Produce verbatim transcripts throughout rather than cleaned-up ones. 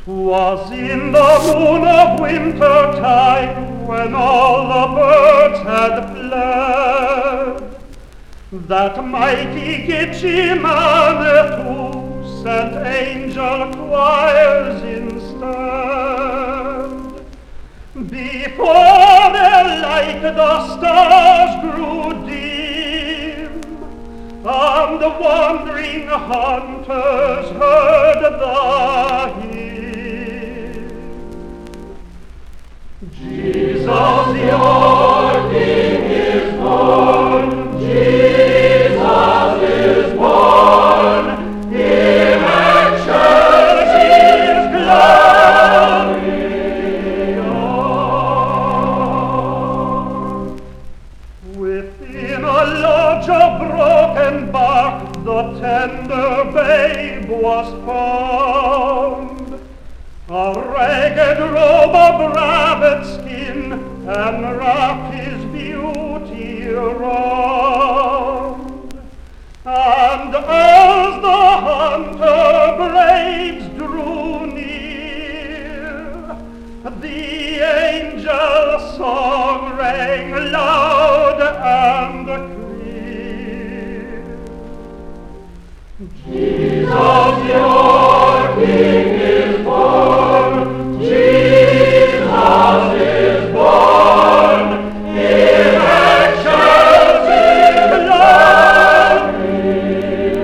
'Twas in the moon of winter time, when all the birds had fled, that mighty Gitche Manitou sent angel choirs instead. Before their light the stars grew dim, and the wandering hunters heard the hymn. Jesus, your King is born, Jesus is born, in exchange his glory on. Within a lodge of broken bark, the tender babe was found, a ragged robe of rabbit skin enwrapped his beauty around. And as the hunter braves drew near, the angel song rang loud and clear. Jesus, your King is born, Jesus is born, in exchange his glory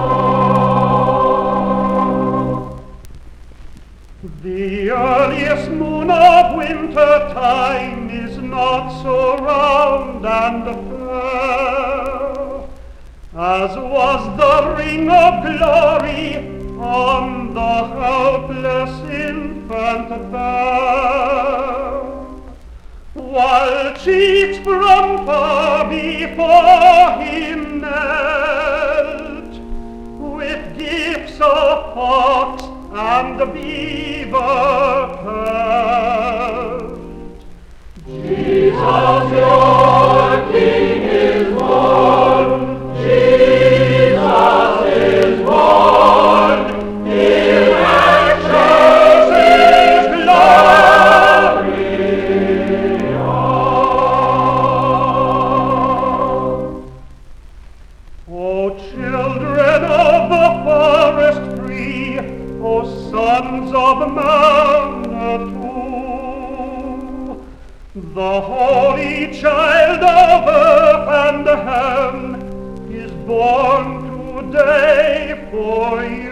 on. The earliest moon of winter time is not so round and fair as was the ring of glory on the helpless infant there, while chiefs from far before him knelt, with gifts of fox and beaver pelt. Jesus, your King is born, Jesus is born, in exchange his glory on. O children of the forest free, O sons of Manitou, the holy child of earth and heaven is born today for you.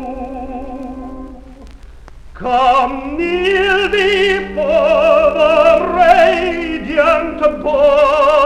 Come kneel before the radiant boy,